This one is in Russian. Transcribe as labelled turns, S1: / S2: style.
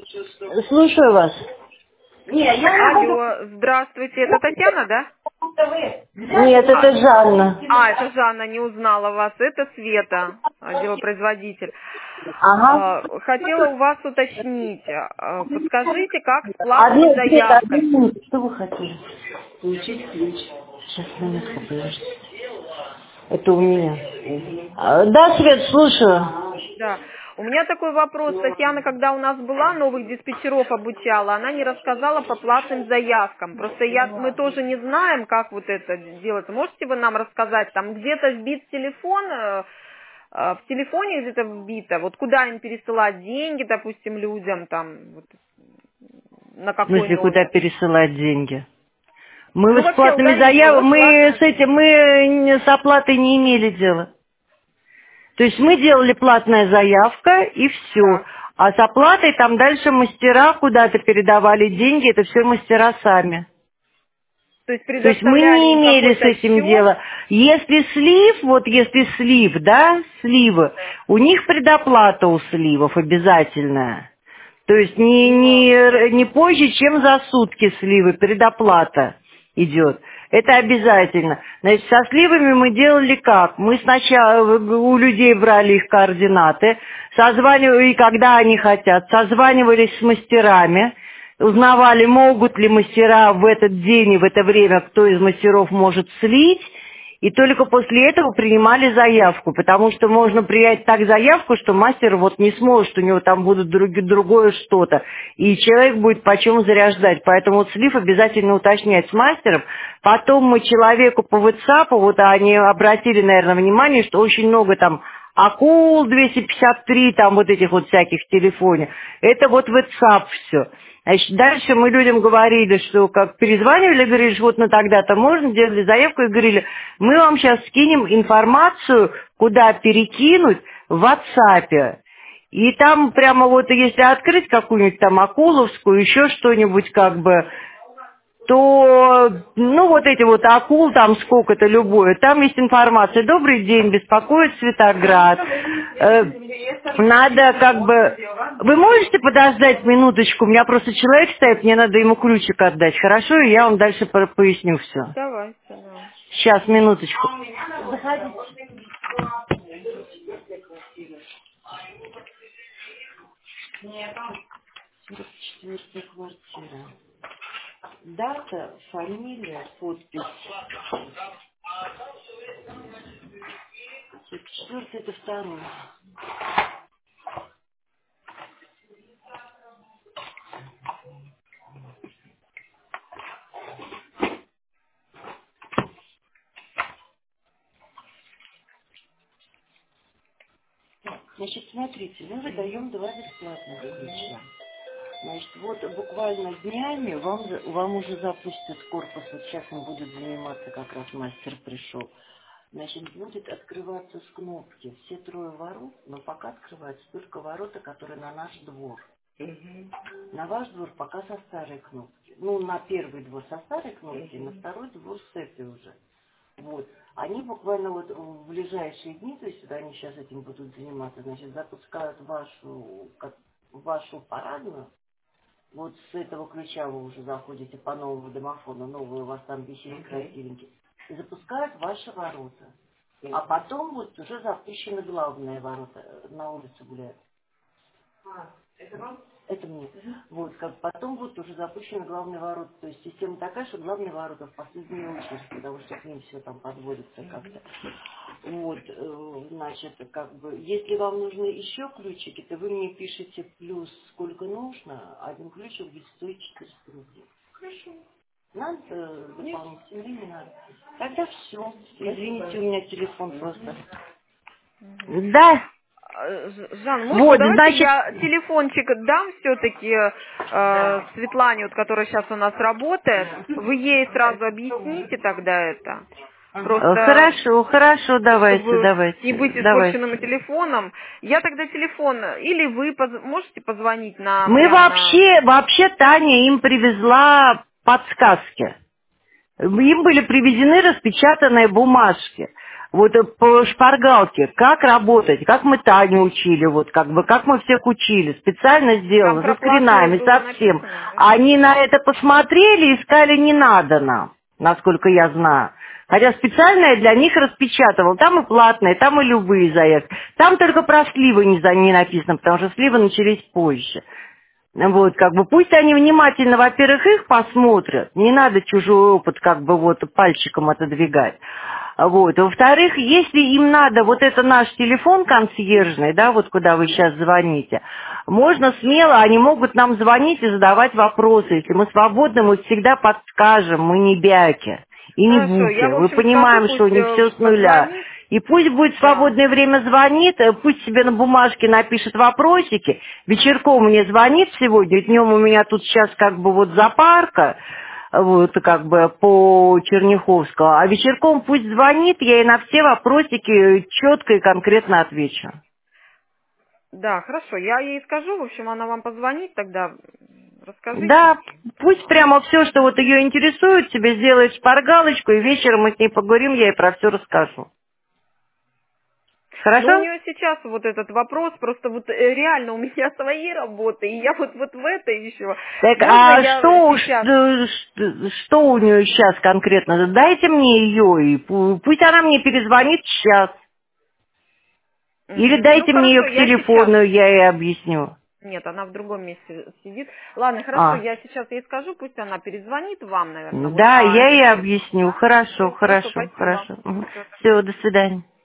S1: Слушаю вас.
S2: Алло, здравствуйте, это Татьяна, да?
S1: Нет, это Жанна.
S2: Это Жанна, не узнала вас, это Света, делопроизводитель.
S1: Ага.
S2: Хотела у вас уточнить, подскажите, как с платными
S1: Одну, Света, одну
S2: заявками?
S1: минуту. Что вы хотели? Получить ключ. Сейчас, минутку, подождите. Это у меня. Да, Свет, слушаю.
S2: Да. У меня такой вопрос. Татьяна, когда у нас была, новых диспетчеров обучала, она не рассказала по платным заявкам. Просто мы тоже не знаем, как вот это делать. Можете вы нам рассказать? Там где-то вбит телефон, в телефоне где-то вбито, вот куда им пересылать деньги, допустим, людям, там, вот, на
S1: В
S2: какой
S1: смысле, куда
S2: номер?
S1: пересылать деньги? Мы
S2: Ну,
S1: с
S2: вообще,
S1: платными
S2: удалить,
S1: заявками,
S2: вот платная.
S1: мы с оплатой не имели дела. То есть мы делали платная заявка и все.
S2: Так.
S1: А с оплатой там дальше мастера куда-то передавали деньги, это все мастера сами.
S2: То есть
S1: То есть мы
S2: предоставляли
S1: не
S2: им
S1: имели с
S2: какой-то
S1: этим
S2: счет.
S1: дела. Если слив, да, сливы, у них предоплата у сливов обязательная. То есть
S2: Ну,
S1: не позже, чем за сутки сливы, предоплата идет. Это обязательно. Значит, со сливами мы делали как? Мы сначала у людей брали их координаты, созванивали, и когда они хотят, созванивались с мастерами, узнавали, могут ли мастера в этот день и в это время, кто из мастеров может слить, и только после этого принимали заявку, потому что можно принять так заявку, что мастер вот не сможет, у него там будут другое что-то, и человек будет почем заряжать. Поэтому вот слив обязательно уточнять с мастером. Потом мы человеку по WhatsApp, вот они обратили, наверное, внимание, что очень много там акул 253, там вот этих вот всяких в телефоне. Это вот WhatsApp все. Значит, дальше мы людям говорили, что как перезванивали, говорили, что вот на тогда-то можно, делали заявку и говорили, мы вам сейчас скинем информацию, куда перекинуть в WhatsApp. И там прямо вот если открыть какую-нибудь там Акуловскую, еще что-нибудь как бы, то, ну, вот эти вот акул, там сколько-то любое, там есть информация. Добрый день, беспокоит Светоград. Надо как бы... Вы можете подождать минуточку? У меня просто человек стоит, мне надо ему ключик отдать. Хорошо, и я вам дальше поясню все.
S2: давайте, да.
S1: Сейчас, минуточку. Четвертая квартира. Дата, фамилия, подпись. 44 это второе. Значит, смотрите, мы выдаем два бесплатных ключа. Значит, вот буквально днями вам уже запустят корпус, вот сейчас он будет заниматься, как раз мастер пришел. Значит, будет открываться с кнопки все трое ворот, но пока открываются только ворота, которые на наш двор. На ваш двор пока со старой кнопки. Ну, на первый двор со старой кнопки, на второй двор с этой уже. Вот. Они буквально вот в ближайшие дни, то есть вот они сейчас этим будут заниматься, значит, запускают вашу парадную. Вот с этого ключа вы уже заходите по новому домофону, новые у вас там висят красивенькие, и запускают ваши ворота. А потом вот уже запущены главные ворота, на улице гуляют. Это мне. Вот, как потом вот уже запущены главные ворота. То есть система такая, что главные ворота в последнюю очередь, потому что к ним все там подводится как-то. Вот, значит, как бы, если вам нужны еще ключики, то вы мне пишете плюс сколько нужно, один ключик будет стоить 400 рублей. Надо дополнительно или не надо? Тогда все. Извините, у меня телефон просто. Да.
S2: Жан, можно,
S1: Вот,
S2: давайте
S1: значит,
S2: я телефончик дам все-таки Светлане, вот, которая сейчас у нас работает. Вы ей сразу объясните тогда это. Просто,
S1: хорошо,
S2: чтобы не быть
S1: давайте.
S2: испорченным телефоном. Я тогда телефон, или вы можете позвонить нам
S1: Мы
S2: прям на...
S1: вообще Таня им привезла подсказки. Им были привезены распечатанные бумажки. Вот по шпаргалке, как работать, как мы Таню учили, вот как бы, как мы всех учили, специально
S2: Там
S1: сделано,
S2: про
S1: со скринами,
S2: было
S1: совсем.
S2: написано, да?
S1: Они на это посмотрели и сказали, не надо нам, насколько я знаю. Хотя специально я для них распечатывал, там и платные, там и любые заявки. Там только про сливы не написано, потому что сливы начались позже. Вот, как бы, пусть они внимательно, во-первых, их посмотрят, не надо чужой опыт, как бы, вот, пальчиком отодвигать. Вот, во-вторых, если им надо, вот это наш телефон консьержный, да, вот куда вы сейчас звоните, можно смело, они могут нам звонить и задавать вопросы, если мы свободны, мы всегда подскажем, мы не бяки и не
S2: Хорошо,
S1: буки,
S2: я, в
S1: мы
S2: общем, скажу,
S1: понимаем, что у
S2: пусть
S1: них все с нуля.
S2: позвонит.
S1: И пусть будет
S2: Да.
S1: свободное время звонит, пусть себе на бумажке напишет вопросики, вечерком мне звонит сегодня, днем у меня тут сейчас как бы вот запарка, вот как бы по Черняховскому, а вечерком пусть звонит, я ей на все вопросики четко и конкретно отвечу.
S2: Да, хорошо, я ей скажу, в общем, она вам позвонит, тогда расскажите.
S1: Да, пусть прямо все, что вот ее интересует, тебе сделает шпаргалочку, и вечером мы с ней поговорим, я ей про все расскажу.
S2: Но у
S1: Хорошо?
S2: нее сейчас вот этот вопрос, просто вот реально у меня свои работы, и я вот в это еще.
S1: Так,
S2: Можно
S1: а
S2: я
S1: что,
S2: сейчас?
S1: что у нее сейчас конкретно? Дайте мне ее, и пусть она мне перезвонит сейчас. Или
S2: Мгм. Ну
S1: дайте мне ее
S2: хорошо,
S1: к
S2: я сейчас.
S1: телефону, я ей объясню.
S2: Нет, она в другом месте сидит. Ладно, хорошо,
S1: А,
S2: я сейчас ей скажу, пусть она перезвонит вам, наверное, вот
S1: да,
S2: по
S1: я ей
S2: этому.
S1: объясню.
S2: Да?
S1: Хорошо,
S2: Все, хорошо,
S1: хорошо,
S2: спасибо.
S1: хорошо.
S2: Всё, до
S1: Все, до свидания.